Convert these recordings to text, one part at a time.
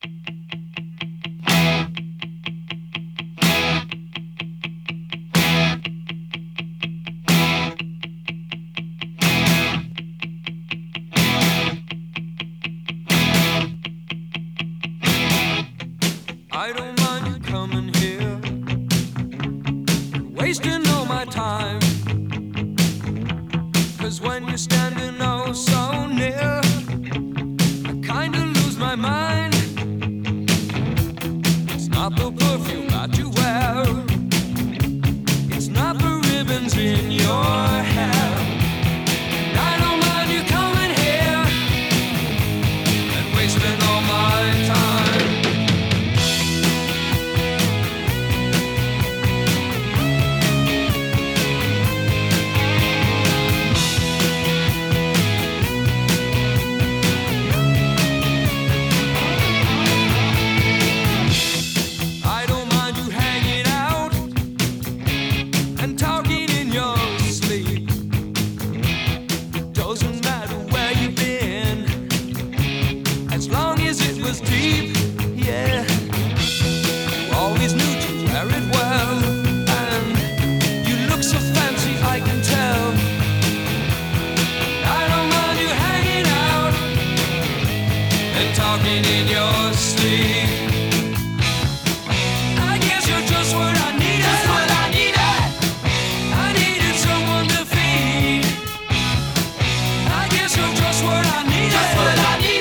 I don't mind you coming here, wasting all my time. 'Cause when you're standing oh so near, I kinda lose my mind. It's not the perfume that you wear, it's not the ribbons in your hair. I don't mind you coming here and wasting all my time. Deep, yeah. You always knew to wear it well, and you look so fancy, I can tell. I don't mind you hanging out and talking in your sleep. I guess you're just what I needed. Just what I needed. I needed someone to feed. I guess you're just what I needed. Just what I needed.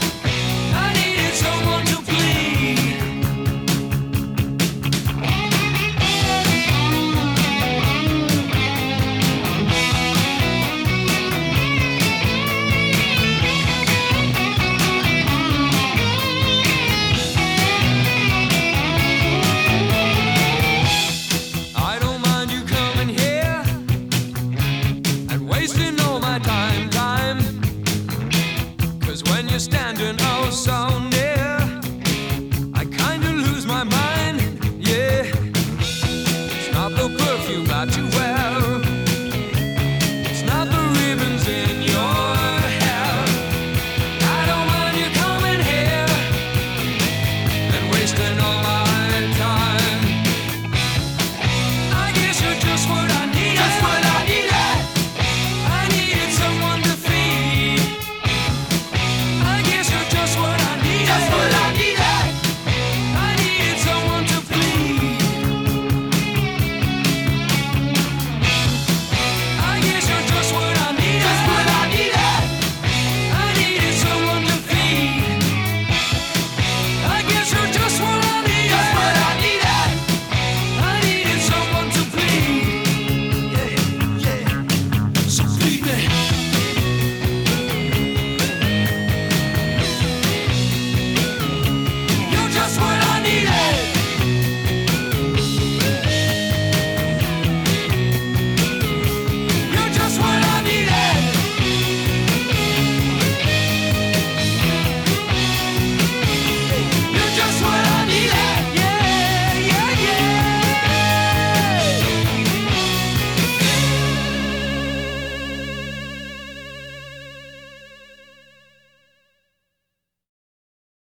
Wasting all my time, 'cause when you're standing oh so near,